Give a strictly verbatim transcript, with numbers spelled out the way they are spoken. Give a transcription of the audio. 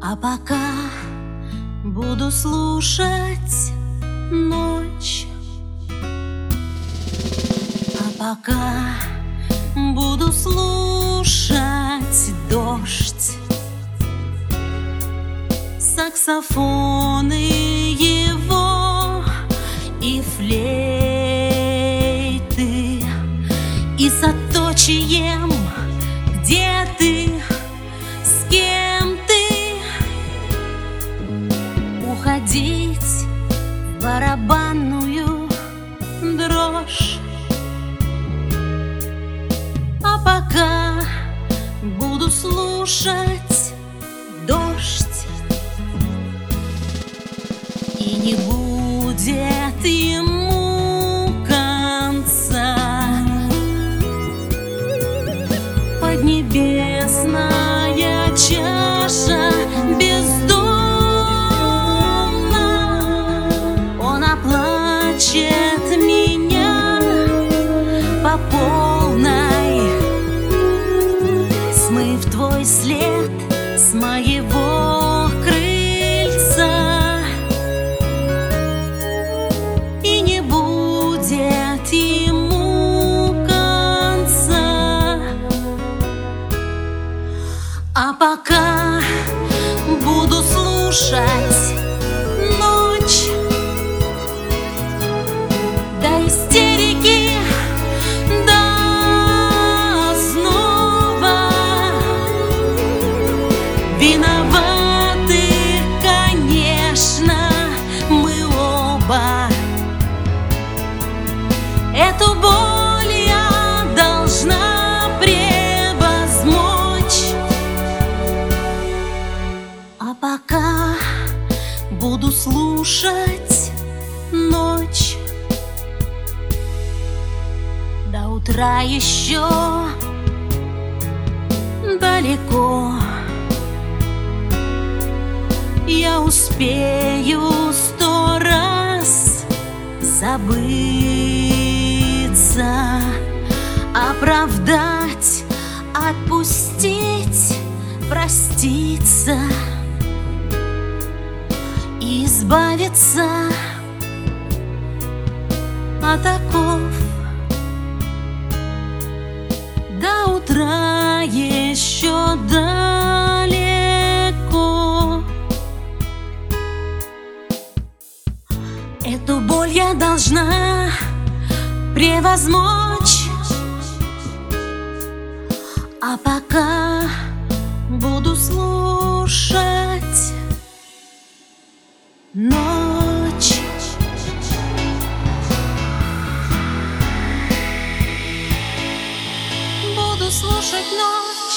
А пока буду слушать ночь, а пока буду слушать дождь, саксофоны его и флейты, и с отточием, где ты, с кем ты, уходить в барабанную дрожь. А пока буду слушать дождь, и не будет ему конца. Поднебесная чаша бездонна, он оплачет меня по полной, смыв твой след с моего крыльца. И не будет ему конца. А пока буду слушать ночь до истерики, до снова. Виноваты, конечно, мы оба. Эту боль я должна превозмочь. А пока буду слушать ночь до утра еще далеко. Я успею сто раз забыться, оправдать, отпустить, проститься, избавиться от оков. До утра еще далеко. Эту боль я должна превозмочь. А пока буду слушать ночь. Буду слушать ночь.